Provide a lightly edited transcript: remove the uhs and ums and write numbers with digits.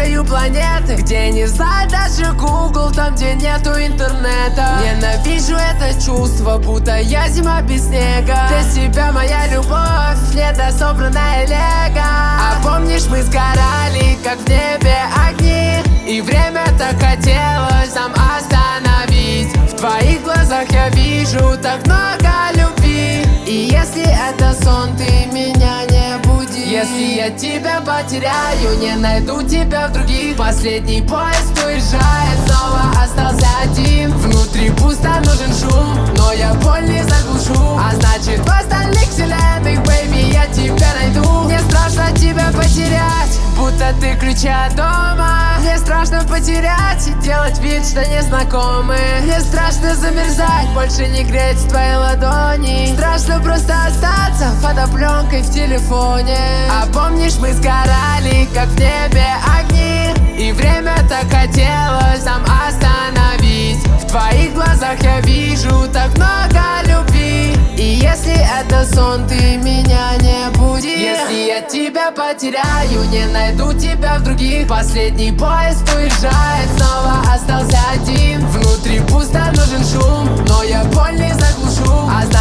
краю планеты, где не знает даже Google, там где нету интернета. Ненавижу это чувство, будто я зима без снега. Для себя моя любовь, недособранная лего. А помнишь, мы сгорали, как в небе огни, и время так хотелось нам остановить. В твоих глазах я вижу так много любви, и если это сон, ты меня не буди. Если я тебя потеряю, не найду тебя в других. Последний поезд уезжает, снова остался один. Внутри пусто, нужен шум, но я боль не заглушу. А значит, в остальных вселенных, бэйби, я тебя найду. Мне страшно тебя потерять, будто ты ключи от дома. Мне страшно потерять и делать вид, что незнакомы. Мне страшно замерзать, больше не греть твои ладони. Страшно просто остаться фотопленкой в телефоне. А помнишь, мы сгорали, как в небе огни, и время так хотелось нам остановить. В твоих глазах я вижу так много любви, и если это сон, ты меня не буди. Если я тебя потеряю, не найду тебя в других. Последний поезд уезжает, снова остался один. Внутри пусто, нужен шум, но я боль не заглушу. А